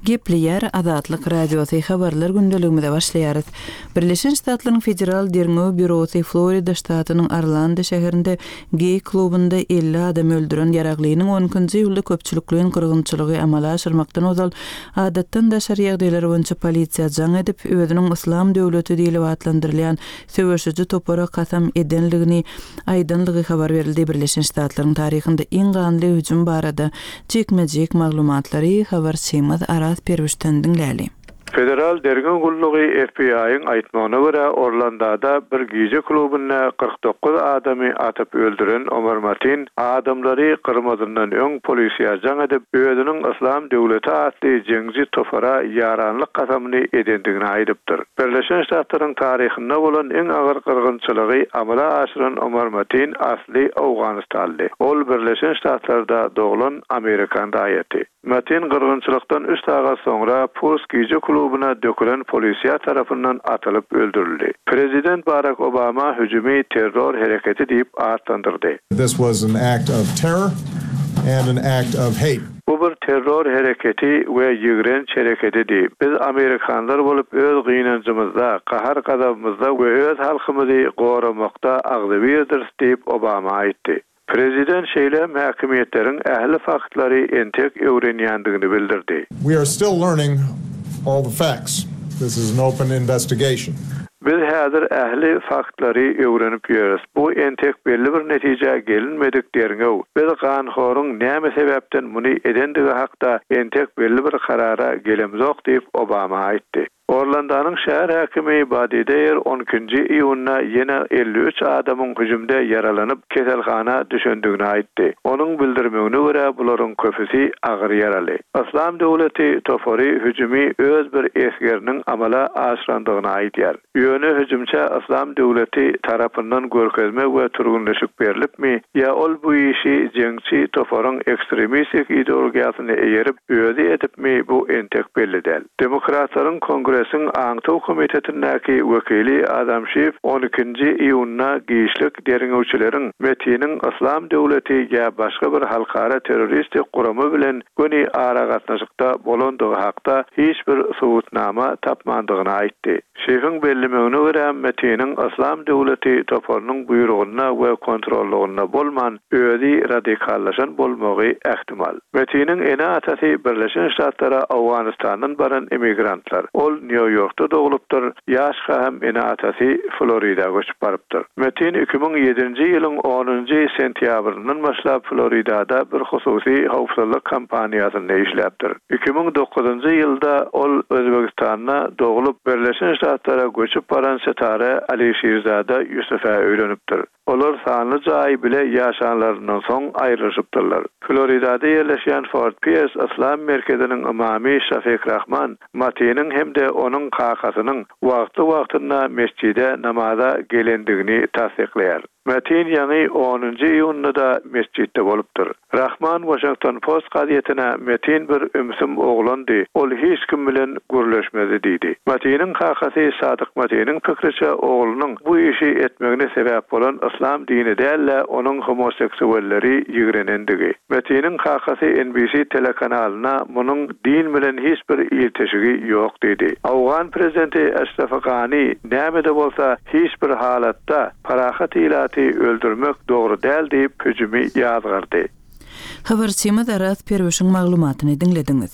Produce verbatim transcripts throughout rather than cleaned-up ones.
Gepleyer Azatlyk Radiosu habarlar gündeligimizde başlaýarys. Birleşen Ştatlaryň Federal Derňöw Bürosu Florida ştatynyň Orlando şäherinde gay klubunda elli adam öldüren ýaraglynyň on ikinji ýylda köpçülikliň gyrgynçylygy amala aşyrmakdan ozal adatdan da şer ýagdaýlar boýunça polisiýa jaň edip özüniň Islam döwleti diýilip atlandyrylýan söwüşüji topara kasam edenligini aýdynlygy habar berildi. Birleşen Ştatlaryň taryhynda iň ganly hüjüm barada çekmejek maglumatlary habarçymyz Aras Perwişden dinläli. Federal Dergen Gullugy F B I'ň aýtmagyna görä Orlando'da bir gije klubyna kırk dokuz adamy atyp öldüren Omar Matin adamlary kırmazyndan öň polisiýa jaň edip özüniň Islam döwleti atly jeňji topara ýaranlyk kasamyny edendigini aýdypdyr. Birleşen Ştatlaryň taryhynda bolan eň agyr gyrgynçylygy amala aşyran Omar Matin asly Awganistanly. Ol Birleşen Ştatlarda doglan Amerikan daýaty. Matin gyrgynçylykdan üç sagat soňra Purs gije klubuna dökülen polisiýa tarapyndan atylyp öldürildi. Prezident Barack Obama hüjümi terror hereketi diýip atlandyrdy. This was an act of terror and an act of hate. Bu bir terror hereketi we ýigrenç hereketidir. Biz Amerikanlar bolup öz gynanjymyzda, kahar gadabymyzda we öz halkymyzy goramakda agzybirdir diýip Obama aýtdy. Prezident şeýle mähkemiýetleriň ähli faktlary entek öwrenýändigini bildirdi. We are still learning all the facts. This is an open investigation. Biz häzir ähli faktlary öwrenip ýörüs. Bu entek belli bir netije gelinmedik derňew. Biz ganhoryň näme sebäpden muny edendigi hakda entek belli bir karara gelemzok diýip Obama aýtdy. Orlando'nun şäher häkimi Badideyer on ikinji iýunda ýene elli üç adamyň hüjümde ýaralanyp keselhana düşendigini aýtdy. Onuň bildirmegine görä bularyň köpüsi agyr ýaraly. Islam döwleti topary hüjümi öz bir esgeriniň amala aşyrandygyny aýdýar. Ýöne hüjümçi Islam döwleti tarapyndan görkezme we turgunlaşyk berilipmi ýa ol bu işi jeňçi toparyň ekstremistik ideologiýasyny eýerip özi edipmi bu entek belli däl. Demokratlaryň kongres Kongresin Aňtaw komitetindäki wekili Adam Schiff on ikinji iýunda giýişlik derňewçileriň Metiniň Islam döwleti ýa başga bir halkara terroristik guramy bilen göni ara gatnaşykda bolandygy hakda hiç bir subutnama tapmandygyny aýtdy. Schiff'in bellemegine görä Metiniň Islam döwleti toparynyň buýrugyna we kontrollugyna bolman özi radikallaşan bolmagy ähtimal. Metiniň ene atasy Birleşen Ştatlara Awganistandan baran emigrantlar. Ol New York'ta doğulupdyr. Ýaşka hem ene atasy Floridaga göçüp barypdyr. Metin iki bin ýedinji ýylyň onunji sentýabryndan başlap Floridada bir hususy howpsuzlyk kampaniýasyny işläpdir. iki bin dokuzunji ýylda ol Özbegistana doğulup Birleşen Ştatlara göçüp baran Setare Alişirzada Ýusufa öýrenipdir. Olar sanly jaý bile ýaşanlarynyň soň aýryşypdyrlar. Floridada ýerleşýän Fort Pierce Islam merkeziniň imamy Şafik Rahman Matiniň hem de onuň kakasynyň wagty-wagtynda mescide namaza gelendigini tasdikleýär. Metin ýani onunji iýunda mescidde bolupdyr. Rahman Washington Post gazetine Metin bir ümsüm oglandy. Ol hiç kim bilen gürleşmedi diýdi. Metiniň kakasy Sadyk Metiniň pikirçe oglunyň bu işi etmegine sebäp bolan Islam dini däl, onuň homoseksualleri ýigrenendigi. Metiniň kakasy N B C telekanalyna munyň din bilen hiç bir ýetişigi ýok diýdi. Awgan prezidenti Ashraf Ghani näme-de bolsa hiç bir halatda parahat ila öldürmek doğru däl diýip hüjümi ýazgyrdy. Habarçymyz Aras Perwişiň maglumatyny dinlediňiz.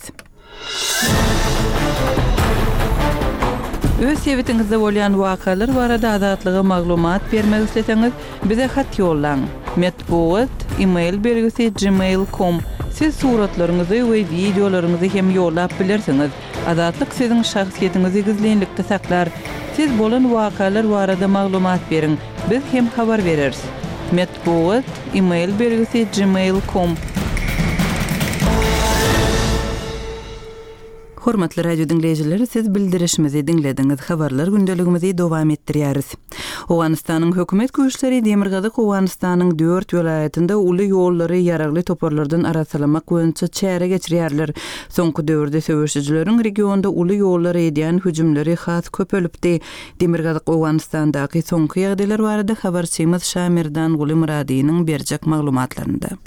Öz sebetiňizde bolýan wakalar barada azatlyga maglumat bermek isleseňiz, bize hat ýollaň. Metbuat email belgisi gmail nokta com. Siz suratlaryňyzy we videolaryňyzy hem ýollap bilersiňiz. Azatlyk siziň şahsiýetiňizi gizlenlikde saklar. Siz bolan wakalar barada maglumat beriň. Biz hem habar bereriz. Metbuat email belgisi gmail nokta com. Hormatly radio dinleyijileri, siz bildirişimizi dinlediňiz. Habarlar gündeligimizi dowam etdirýäris. Awganistanyň hökümet güýçleri Demirgazyk Awganistanyň dört welaýatynda uly ýollary ýaragly toparlardan arasalamak boýunça çäre geçirýärler. Soňky döwürde söwüşçileriň regionda uly ýollary edýän hüjümleri has köpelipdi. Demirgazyk Awganistandaky soňky ýagdaýlar barada habarçymyz Şamirdan Guly Muradiýanyň berjek maglumatlarynda.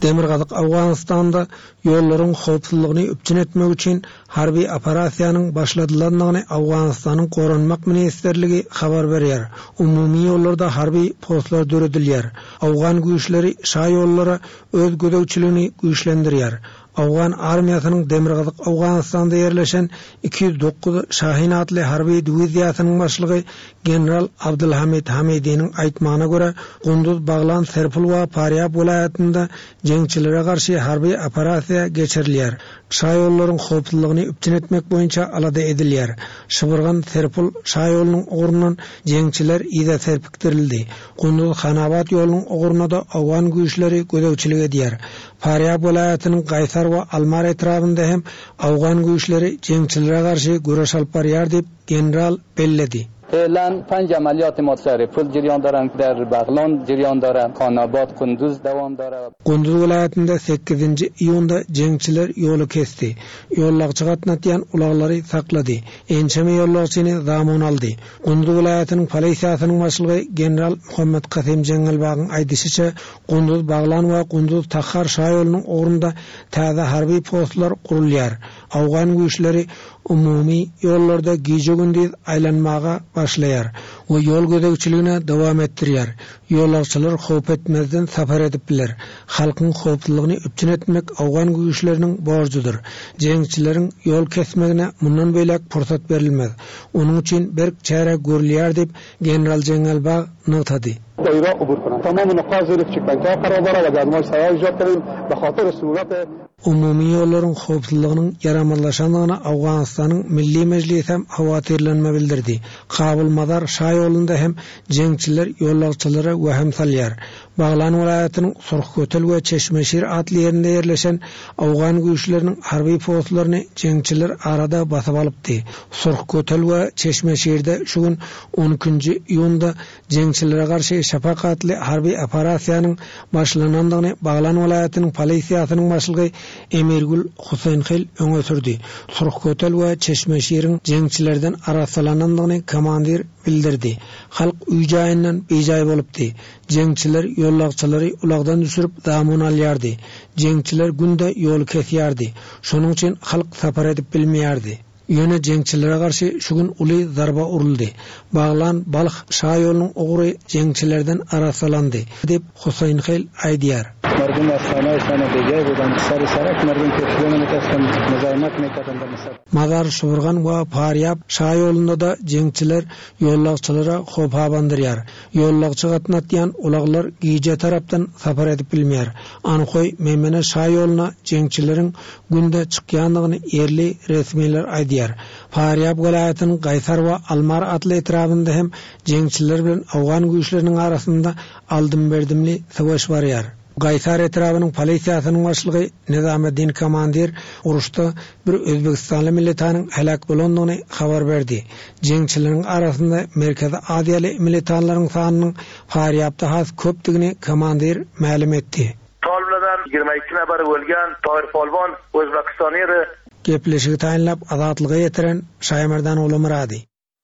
Demirgazyk Awganistanda ýollaryň howpsuzlygyny üpçün etmek üçin harby operasiýanyň başladylandygyny Awganistanyň Goranmak ministrligi habar berýär. Umumy ýollarda harby postlar döredilýär. Awgan güýçleri şa ýollara öz gödäwçiligini güýçlendirýär. Awgan armiýasynyň Demirgazyk Awganistanda ýerleşen iki yüz dokuz Şahin adly harby diwiziýasynyň başlygy general Abdulhamid Hamidiniň aýtmagyna görä, Gunduz Baglan Serpul we Faryab welaýatynda jeňçilere garşy harby operasiýa geçirilýär. Şa ýollaryň howpsuzlygyny üpçün etmek boýunça alada edilýär. Şybyrgan Serpul şa ýolunyň ogurundan jeňçiler ýa-da serpikdirildi. Gunduz Hanabat ýolunyň oguruna da Awgan güýçleri gödäwçilik edýär. Faryab welaýatynyň Gaýsar we Almar etrafynda hem Awgan güýçleri jeňçilere garşy güreş alyp barýar diýip general belledi. فعلا پنج عملیات ما سرپل جریان دارن در بغلان جریان دارن خاناباد قندوز دوام داره. Gunduz vilayetinde sekizinci iyunda jeňçiler ýolu kesdi. Ýollagçy gatnaşan ulaglary saklady. Ençeme ýollagçyny zamon aldy. Gunduz vilayetiniň polisiýasynyň başlygy general Muhammed Kasim Jengelbagyň aýdyşyça Gunduz Baglan we Gunduz Tahar şa ýolunyň ogurunda täze harby postlar gurulýar. Awgan güýçleri umumy ýollarda gije gündüz aýlanmaga başlaýar we ýol gödäwçiligine dowam etdirýär. Ýolagçylar howp etmezden sapar edipler. Halkyň howpsuzlygyny üpçün etmek Awgan güýçleriniň borjudyr. Jeňçileriň ýol kesmegine mundan beýlek pursat berilmez. Onuň üçin bir çäre görülýär diýip general Jengelbag notady. دایره عبور کنند. تمام نقاط زیر چک‌پوینت‌ها قرار داره و گزمه‌های سریع ایجاد کردیم به خاطر صورت Umumy ýollaryň howpsuzlygynyň ýaramanlaşandygyna Awganistanyň Milli Mejlisi hem hawatirlenme bildirdi. Kabul Madar şa ýolunda hem jeňçiler ýollagçylary wähem salýar. Baglan welaýatynyň Surxkötel we Çeşmeşir adly ýerinde ýerleşen Awgan güýçleriniň harby postlaryny jeňçiler arada basyp alypdy. Surxkötel we Çeşmeşirde şu gün on ikinji iýunda jeňçilere garşy Şafak adly harby operasiýanyň başlanandygyny Baglan welaýatynyň polisiýasynyň başlygy Emirgül Husaynxel öňe sürdi. Surxkötel we Çeşmeşiriň jeňçilerden arasalanandygyny komandir bildirdi. Halk üýjaýyndan beýjay bolupdy. Jeňçiler ýollagçylary ulagdan düşürüp zamon alýardy. Jeňçiler günde ýol kesýärdi. Şonuň üçin halk sapar edip bilmeýärdi. Ýöne jeňçilere garşy şu gün uly zarba uruldy. Baglan Balx şa ýolunyň ogury jeňçilerden arasalandy diýip Husaynxel aýdýar. مردم از خانه خانه دیگه بودن سر سرک مردم köprüden ötesinde muzayimat mekatında mesela. Madar Şuburgan we Faryab şa ýolunda da jeňçiler ýollagçylara howp habandyrýar. Ýollagçy gatnaşan ulaglar gije tarapdan sapar edip bilmeýär. Anykoy memene şa ýoluna jeňçileriň günde çykýandygyny erli resmiler aýdýar. Faryab welaýatynyň Gaýsar we Almar adly etrafynda hem jeňçiler bilen Awgan güýçleriniň arasynda aldym berdimli savaş barýar. Gaýsar etrafynyň polisiýasynyň başlygy Nizameddin komandir uruşda bir Özbekistanly militanyň helak bolandygyny habar berdi. Jeňçileriň arasynda Merkezi Aziýaly militanlaryň sanynyň Faryabda has köpdigini komandir ma'lum etdi. Toliblardan yigirma iki nafar ölgen Tohir Polvon Özbekistanyň gepleşigi taýinlap azatlyga ýetiren Şaýmerdan oğlu Muradi.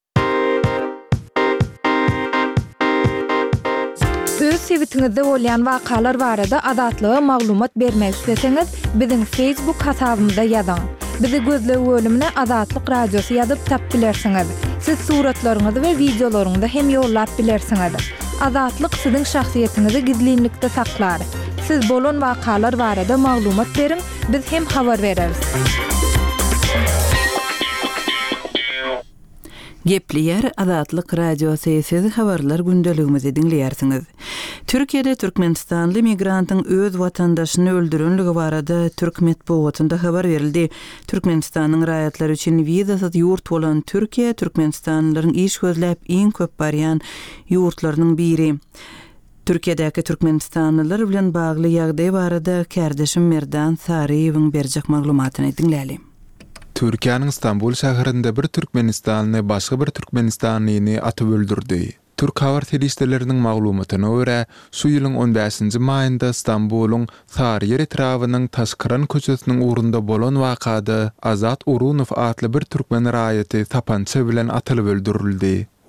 Öz sebitiňizde bolýan wakalar barada azatlyga maglumat bermek isteseňiz, biziň Facebook hasabymyza ýazyň. Bizi gözlegi bölümine Azatlyk radiosu ýazyp tap bilersiňiz. Siz suratlaryňyzy we videolaryňyzy hem ýollap bilersiňiz. Azatlyk siziň şahsiýetiniňizi gizlinlikde saklar. Siz bolan wakalar barada maglumat beriň, biz hem habar bereriz. Gepleýär Azatlyk radiosu sesi habarlar gündeligimizi dinleýärsiňiz. Türkiýede Türkmenistanly migrantyň öz watandaşyny öldürenligi barada Türk medeniýetinde habar berildi. Türkmenistanyň raýatlary üçin wizasyz ýurt bolan Türkiýe Türkmenistanlylaryň iş gözläp iň köp barýan ýurtlarynyň biri. Türkiýedäki Türkmenistanlylar bilen bagly ýagdaý barada kärdeşim Merdan Saryýewiň berjek maglumatyny dinläli. Türkiýanyň Istanbul şäherinde bir Türkmenistanly başga bir Türkmenistanlyny atyp öldürdi. Türk habar telişleriniň maglumatyna görä, şu ýylyň on beşinji maýynda Istanbuluň Saryýer etrawynyň Taşkıran köçesiniň urunda bolan wakada Azat Urunow adly bir türkmen raýaty tapança bilen atylyp öldürildi.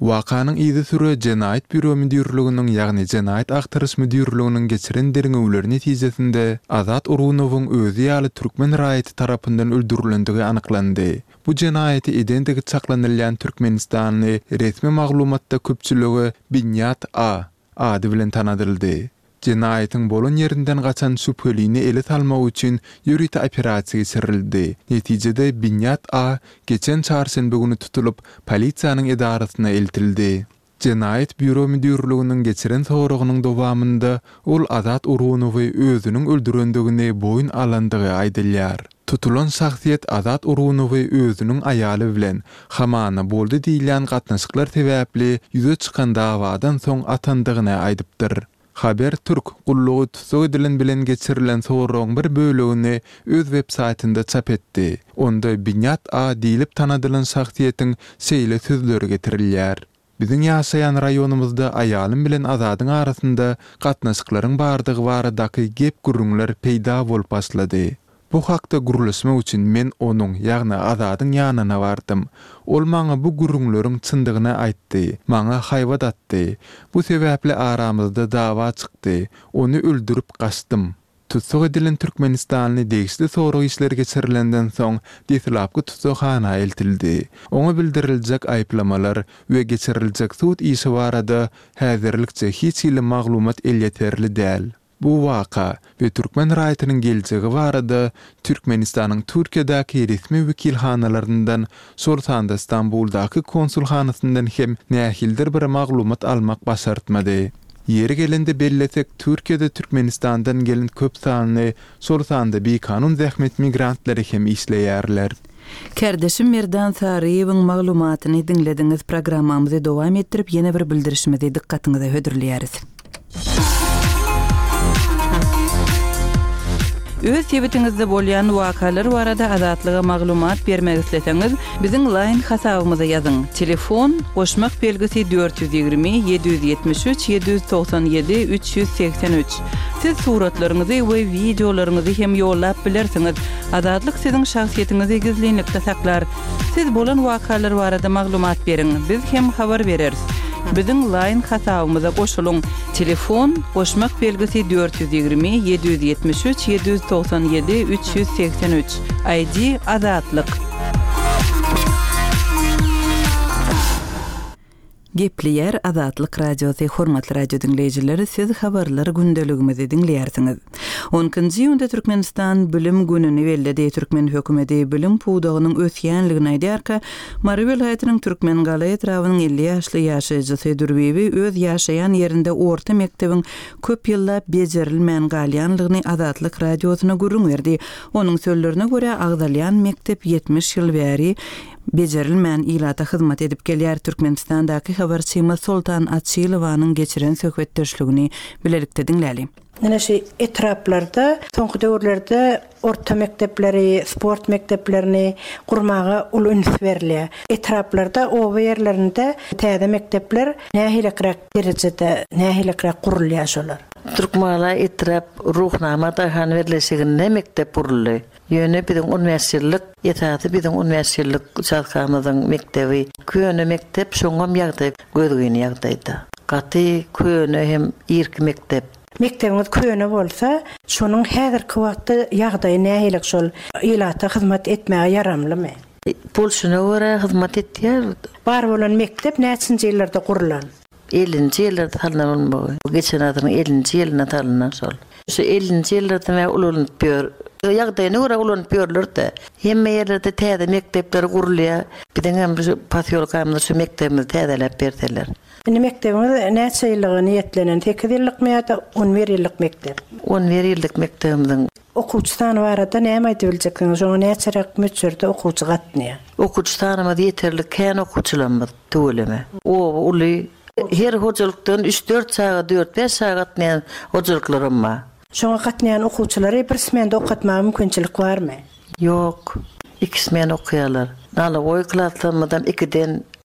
Wakanyň ýygy türe Jenayet Büro müdürliginiň ýagny Jenayet agtarys müdürliginiň geçiren derňewler netijesinde Azat Urunowyň özü ýaly türkmen raýaty tarapyndan öldürilendigi anyklandy. Bu jenayeti edendigi çaklanylýan Türkmenistanyny resmi maglumatda köpçüligi Binyat A ady bilen tanadyldy. Jenayetin bolan yerinden gaçan şüphelini ele almak üçin ýürüýte operasiýa geçirildi. Netijede Binyat A geçen çarşembe güni tutulup polisiýanyň edarasyna eltildi. Jenayet Büro müdürliginiň geçiren soragynyň dowamında ol Azat Urunowy özüniň öldürendigini boyun alandygy aýdylýar. Tutulan şahsiýet Azat Urunowy özüniň aýaly bilen hamana boldy diýilen gatnaşyklar sebäpli ýüze çykan dawadan soň atandygyny aýdypdyr. Haber Türk gullugy tutsak edilen bilen geçirilen soragyň bir bölegini öz web saytynda çap etdi. Onda Binyat A diýilip tanadylan şahsiýetiň şeýle sözleri getirilýär. Biziň ýaşaýan raýonumyzda aýalym bilen Azadyň arasynda gatnaşyklaryň bardygy baradaky gep gürrüňler peýda bolup başlady. Bu hakda guruluşma üçin men onuň ýagny Azadyň ýanyna bardym. Ol maňa bu gurrüňleriň çyndygyny aýtdy, maňa haýbat atdy. Bu sebäple aramyzda dawa çykdy. Onu öldürüp gaçdym. Tutsak edilen Türkmenistanyny degişli soragy işleri geçirilenden soň detlapky tutsakxana eltildi. Oňa bildiriljek aýplamalar we geçiriljek sud işi barada häzirlikçe hiç ýyly maglumat elýeterli däl. Bu waka we Türkmen raýatynyň geljegi barada Türkmenistanyň Türkiýedäki resmi wekilhanalarynyň Sultanda Istanbuldaky konsulhanasyndan hem nähildir bir maglumat almak başartmady. Yeri gelende belletek Türkiýede Türkmenistandan gelen köp sanly Sultanda bir kanun zähmet migrantlary hem işleýärler. Kardeşim Merdan Sariýewiň maglumatyny dinlediňiz. Programmamyzy dowam etdirip ýene bir bildirişimizi dikkatiňize hödürleýäris. Öz sebetiňizde bolýan wakalar barada azatlyga maglumat bermek isleseňiz, biziň line hasabymyza ýazyň. Telefon goşmak belgisi dört yüz ýygrimi yedi yüz ýetmiş üç yedi yüz toksan ýedi üç yüz seksen üç. Siz suratlaryňyzy we videolaryňyzy hem ýollap bilersiňiz. Azatlyk siziň şahsiýetiňizi gizlilikde saklar. Siz bolan wakalar barada maglumat beriň, biz hem habar bereriz. Biziň line hasabymyza goşulyň. Telefon goşmak belgisi dört yüz ýygrimi yedi yüz ýetmiş üç yedi yüz toksan ýedi üç yüz seksen üç. I D Azatlyk. Gepleýär Azatlyk radiosy hormatly radio dinleýijileri, siz habarlary gündeligimizi dinleýärsiňiz. onuncu ýylda Türkmenistan bilim gününi belledi. Türkmen hökümeti bilim puwdagynyň ösýänligini aýdýarka, Mary vilayatynyň Türkmen galy etrawynyň elli ýaşly ýaşaýjysy Dürbebi öz ýaşaýan ýerinde orta mektebiň köp ýyllap bejerilmän galýanlygyny Azatlyk radiosyna gurrun berdi. Onuň sözlerine görä Agdalýan mektep ýetmiş ýyl bäri bejerilmän ilata hyzmat edip gelýär. Türkmenistandaky habarçymyz Sultan Atçylowanyň geçiren söhbetdeşligini bilelikde dinläli. Näme şey etraplarda soňky döwürlerde orta mektepleri, sport mekteplerini gurmaga ul üns berilýär. Etraplarda o ýerlerinde täze mektepler nähilekräk derejede, nähilekräk gurulýar şolar. Türkmala etrap ruhnama dahan berleşiginde mektep gurulýar. Ýöne biziň universitetlik, ýetaty biziň universitetlik çatkamyzyň mektebi, köne mektep şoňam ýagdaý gözgüni ýagdaýda. Gaty köne hem irki mektep. Mektebimiz köne bolsa, şonuň häzirki wagtda ýagdaýy nähilek şol ilata hyzmat etmäge yaramlymy? Bolşuna görä hyzmat etýär. Bar bolan mektep näçinji ýyllarda gurulan? ellinji ýyllarda talanmagy. Geçen adyň ellinji ýylyna talanan şol. Şu ellinji ýyllarda mä ulanyp ber. Ýagdaýyna görä ulanyp berler-de. Hemme ýerlerde täze mektepler gurulýar. Biziň hem pasyolkamyzda şu mektebimiz täzelep berdiler. Indi mektebimiz näçe ýyllygy niýetlenen? sekiz ýyllyk ýa-da on bir ýyllyk mektep? on bir ýyllyk mektebimiň okuwçy sany barada näme aýdyp biljeksiniz? Şoňa näçerek müçürde okuwçy gatnýar? Okuwçy sanymyz ýeterli kän okuwçylarymyz töweleme. O uly her hojalykdan üç dört saat, dört beş saat gatnaýan hojalyklarym bar. Şoňa gatnaýan okuwçylary bir smende okatmagy mümkinçilik barmy? Ýok. İki smen okuýarlar. Naly goý klaslarymyzdan ikiden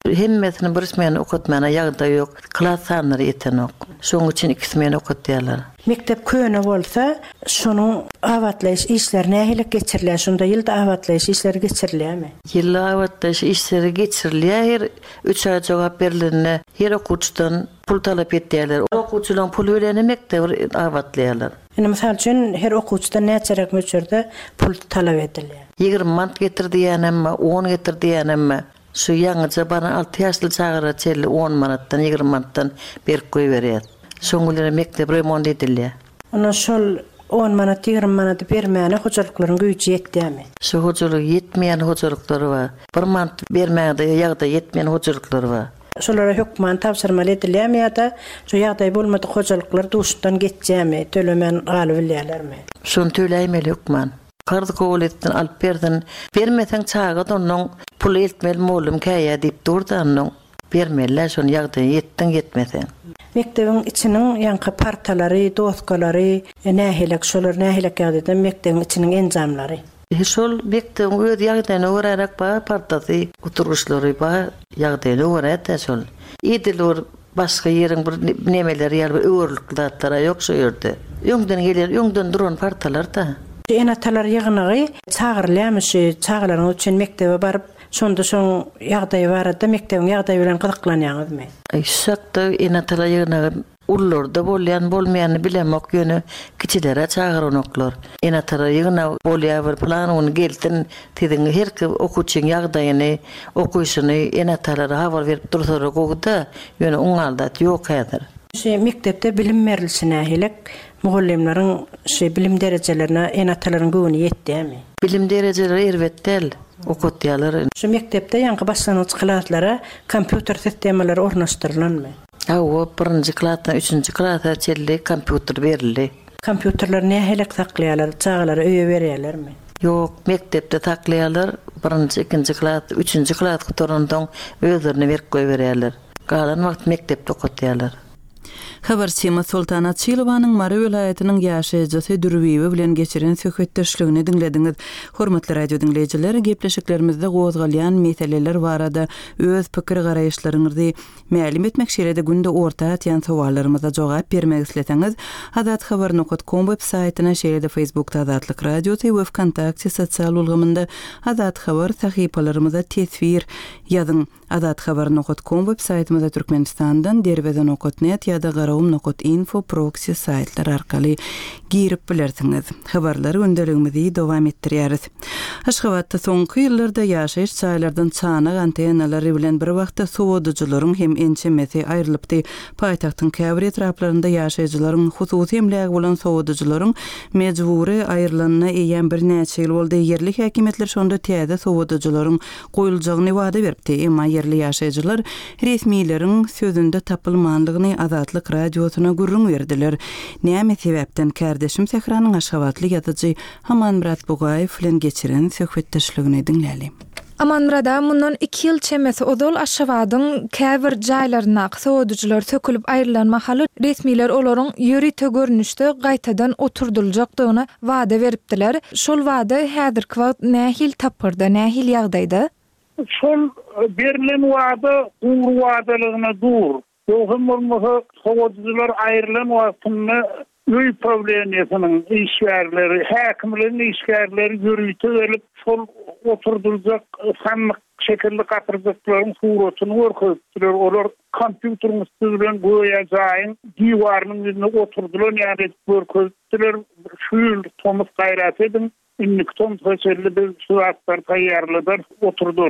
Hemmesini birismeni okutmana ýagda ýok. Klas sanları eten ok. Şoň üçin ikisini okutýarlar. Mektep köne bolsa, şonuň awatlaýyş işleri nähile geçirilýär. Şonda ýylda awatlaýyş işleri geçirilýärmi? Ýylda awatlaýyş işleri geçirilýär. üç ay jogap berilende her okuwçydan pul talap etýärler. Okuwçylaryň pul bereni mektep awatlaýarlar. Ene misal üçin her okuwçydan näçerek möçürde pul talap edilýär. ýygrimi mant getirdi ýa-ni on getirdi ýa-ni şu ýaňyja bana alty ýaşly çagyra çelli on manatdan ýygrimi manatdan berip goýberýär. Şoňulary mektep remont edilýär. Ona şol on manat ýygrimi manat bermäne hojalyklaryň güýçi ýetdimi? Şu hojalyk ýetmeýän hojalyklary bar. Bir manat bermäde ýagda ýetmeýän hojalyklary bar. Şolara hökman tapşyrmaly edilýärmi ýa-da şu ýagdaý bolmady hojalyklar duşdan geçjämi, tölemen galyp bilýärlermi? Şonu töleýmeli hökman. Kardy kowul etdin, alyp berdin. Bermeseň çaga onuň pul eltmeli molum käýä diýip durdanlyň. Bermeler şonu ýagdaý ýetdiň ýetmeseň. Mektebiň içiniň ýanky partalary, doskalary, nähilek şolar nähilek ýagdaýda mektebiň içiniň enjamlary. Şol mektebiň öz ýagdaýyna öwrärak ba partasy oturuşlary ba ýagdaýyna öwräde şol. Ýediler başga ýeriň bir nemeleri ýa-da öwürlikleri ýok şu ýerde. Ýöňden gelir, ýöňden duran partalar da. Enatalar ýygyny çagyrylýarmy, çagyrlaryň üçin mektebe baryp, şonda şoň ýagdaý barada mektebiň ýagdaýy bilen gyzyklanýarmy? Ay şakda enatalar ýygyny ullarda bolýan bolmaýany bilemek ýöne kiçilere çagyrynoklar. Enatalar ýygyny bolýar bir plan onu geltin tediň her kim okuwçyň ýagdaýyny, okuýşyny enatalara habar berip dursalar gowda ýöne oňaldat ýok häzir. Şey mektepde bilim berilişi nähilek mugallimleriň şey bilim derejelerine enatalaryň göwüni ýetdimi? Bilim derejeleri elbetde okutýarlar. Şu mektepde ýanky başlanyç klaslara kompýuter sistemleri ornaşdyrylanmy? Awa birinji klasdan üçünji klasa çelli kompýuter berildi. Kompýuterler nähilek saklaýarlar, çaglary öýe berýärlermi? Ýok, mektepde saklaýarlar. Birinji, ikinji klas, üçünji klas gutorandan özlerine berip goýberýärler. Galan wagt mektepde okutýarlar. Habarçyma Sultanat Çylowanyň Mary vilayatynyň ýaşaýjysy Dürbiýew bilen geçiren söhbetdeşligini dinlediňiz. Hormatly radio dinleýijiler, gepleşiklerimizde gozgalýan meseleler barada öz pikir garaýşlaryňyzy ma'lum etmek şeýlede günde orta atýan sowallaryňyza jogap bermek isleseňiz, azat habar nokta com web saýtyna şeýlede Facebookda Azatlyk Radiosy we Wkontakte sosial ulgamynda Azat habar sahypalarymyza tesvir ýazyň. Azat habar nokta com web saýtymyza Türkmenistandan derweden okut net ýa-da garawum nokta info proxy saýtlar arkaly girip bilersiňiz. Habarlary gündeligimizi dowam etdirýäris. Aşgabatda soňky ýyllarda ýaşaýyş çaýlardan çanak antenalary bilen bir wagtda sowadyjylaryň hem ençemesi aýrylypdy. Paýtagtyň käbir etraplarynda ýaşaýjylaryň hususy emlägi bolan sowadyjylaryň mejbury aýrylanyna eýen bir näçe ýyl boldy. Yerli häkimetler şonda täze sowadyjylaryň goýuljagyny wada beripdi. Emma yerli ýaşaýjylar resmiýleriň sözünde tapylmanlygyny Azatlyk Radiosyna gurrun berdiler. Näme sebäpden kardeşim Sehranyň Aşgabatly ýazyjy Haman Murat Bugaýew bilen geçiren söhbetdeşligini dinläli. Amanmrada mundan iki ýyl çemesi odol Aşgabatyň käbir jaýlaryna sowadyjylar sökülip aýrylan haly resmiýler olaryň ýöri tögörnüşde gaýtadan oturduljakdygyna wada beripdiler. Şol wada häzirki wagt nähil tapyrda, nähil ýagdaýda? Şol berilen wada ugru wadalygyna dur. Yoğun olmasa sowadyjylar aýrylan wagtyny öý problemiyetiniň işgärleri, häkimleriň işgärleri ýürüýte gelip şol oturduljak sanlyk şekilli gatyrjaklaryň suratyny görkezdiler. Olar kompýuteryň üstünden goýajaýyn diýwarynyň ýerine oturdular, ýa-da görkezdiler. Şu Thomas gaýrat edin, innik Tom Feçelli bir suratlar taýýarladylar, oturdular.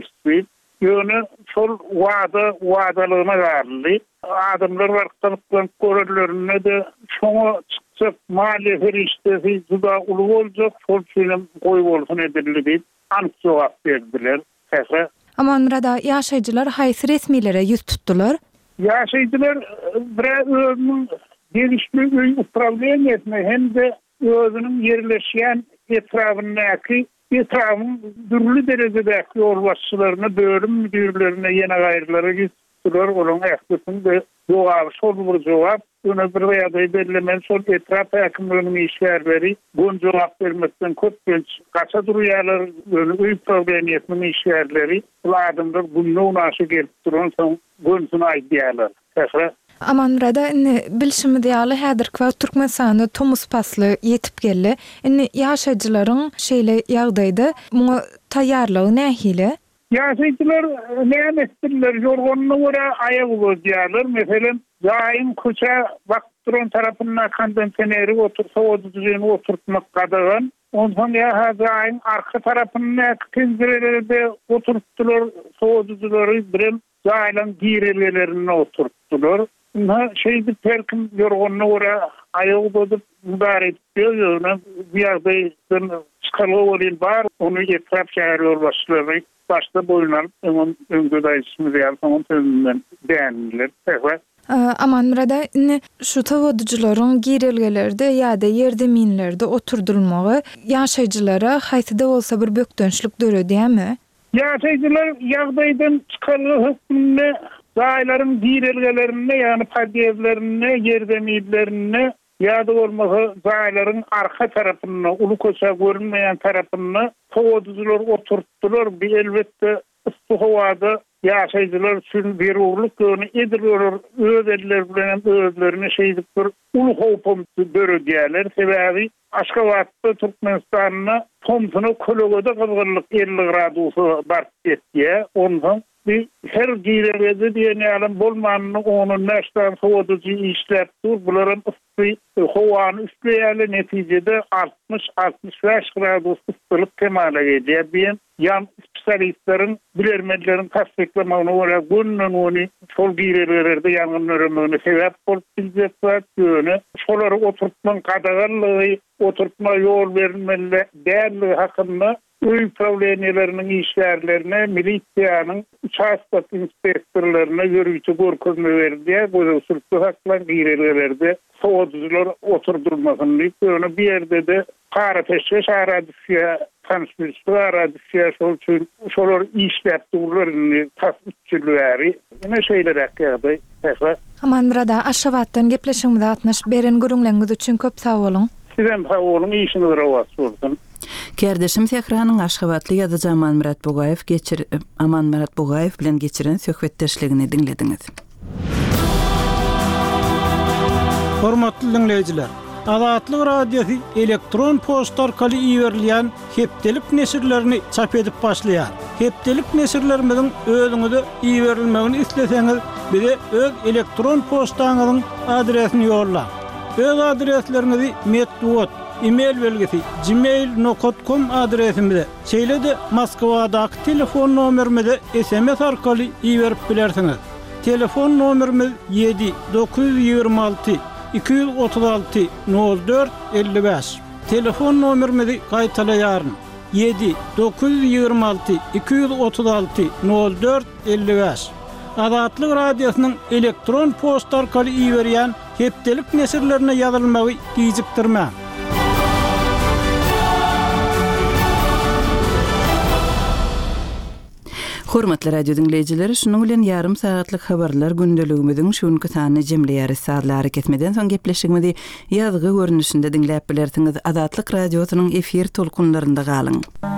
Ýöne şol wada wadalygyna garly. Adamlar wagtdan görürlerine de şoňa çykjak mali feriştesi juda uly boljak, şol üçin goý bolsun edildi diýip anyk jogap berdiler. Häzir Amanmrada ýaşaýjylar haýsy resmiýlere ýüz tutdular? Ýaşaýjylar bir özüniň gelişli öý upravleniýetine hem de özüniň ýerleşýän etrafyndaky etrafyň dürli derejede ýol başçylaryna, bölüm müdürlerine, ýene gaýrylary oturtdular, olan ähtisinde jogap, şol bir jogap, öne bir ýa-da bellemen şol etrap häkimliginiň işgärleri gon jogap bermekden köpçülük gaça durýarlar, öňe problemiyetiniň işgärleri, bu adamlar bunu naşy gelip duran soň gonsunu aýdýarlar. Täze Amanrada inni bilşimi diýaly häzirki wagt Türkmenistanda Tomus pasly ýetip geldi. Inni ýaşaýjylaryň şeýle ýagdaýda muňa taýýarlygy nähili? Ýaşaýjylar näme etdiler? Ýorgonyna görä aýagy gözýärler. Meselem, zaýym köçe wagt duran tarapyndan kondisioneri otursa, odugyny oturtmak gadagan. Ondan ya zaýym arka tarapyndan pencerelerde oturtdylar, soğuducylary bilen zaýlan girelerini oturtdylar. Ha şeydi perkim yorgonuna göre ayağı bozup mübarek diyor. Bir yerdeyden çıkalı olayım var. Onu etraf şehirler başlarına başta boyunlar. Onun öngöde ismi diğer zaman önünden beğendiler. Evet. Aman murada şu tawadyjylaryň girelgelerde ýa-da ýerde minlerde oturdurulmagy ýaşaýjylara haýsy da bolsa bir bökdönçlük döredýärmi? Ýaşaýjylar ýagdaýdan çıkalı hükmünde Zaýlaryň girelgelerine, ýani padiyevlerine, yerdemidlerine, ýa-da bolmasa zaýlaryň arka tarapyna, uly köçe görünmeýän tarapyna tawadyjylar oturtdylar. Bir elbetde ıssy howada ýaşaýjylar üçin bir urluk göni edilýär. Öz eller bilen özlerini şeýdip bir uly howpum döredýärler. Sebäbi Aşgabatda Türkmenistanyna tomsuny kölөгede gylgyrlyk elli gradusy barp etdi. Ondan bir her girelgede diýen bolmanyny onu näşdan soğuducu işläp dur. Bularym ıssy howany üstleýärli netijede altmış altmış beş gradus ıssylyk kemale gelýär. Ben ýan spesialistlerin bilermedlerin tasdiklamagyna görä günnün onu şol girelgelerde ýangyn örümüne sebäp bolup bilýär. Ýöne şolary oturtmaň gadaganlygy, oturtma ýol berilmeli däli hakynda öý problemleriniň işgärlerine milisiýanyň участок inspektorlaryna ýörüýçi görkezme berdi. Bu usulda haklan girelgelerde soğuducular oturdurmasyny ýöne bir ýerde de qara peşkeş aradisiýa transmissiýa aradisiýa şol üçin şolar işläp durlaryny tasdiklýär. Ine şeýler äkärdi. Aman burada Aşgabatdan gepleşigimizde atnaş beren görüňleriniz üçin köp sag bolun. Sizem sag bolun, işiniz rawat bolsun. Kerdeşim Tehranyň Aşgabatly ýazyjy Aman Murat Bugaýew geçir Aman Murat Bugaýew bilen geçiren söhbetdeşligini diňlediňiz. Hormatly dinleýijiler, Azatlyk radiosu elektron posta arkaly iýerilýän hepdelik nesirlerini çap edip başlaýar. Hepdelik nesirlerimiziň özüňize iýerilmegini isleseňiz, bize öz elektron postaňyzyň adresini ýollaň. Öz adreslerinizi metduat e-mail belgisi gmail nokta com adresimize, şeýle-de Moskwadaky telefon nomerimize S M S arkaly iýerip bilersiňiz. Telefon nomerimiz yedi dokuz yüz ýygrima alty iki yüz otuz alty nol dört elli beş. Telefon nomerimizi gaýtalaýaryn. yedi dokuz yüz ýygrima alty iki yüz otuz alty nol dört elli beş. Azatlyk radiosynyň elektron posta arkaly iýerýän hepdelik nesirlerine ýazylmagy gijikdirmä. Hormatly radio dinleyijileri, şunuň bilen ýarym sagatlyk habarlar gündeligimiziň şuňky sanyny jemleýär saatlar ketmeden soň gepleşigimizi ýazgy görnüşinde dinläp bilersiňiz. Azatlyk radiosynyň efir tolkunlarynda galyň.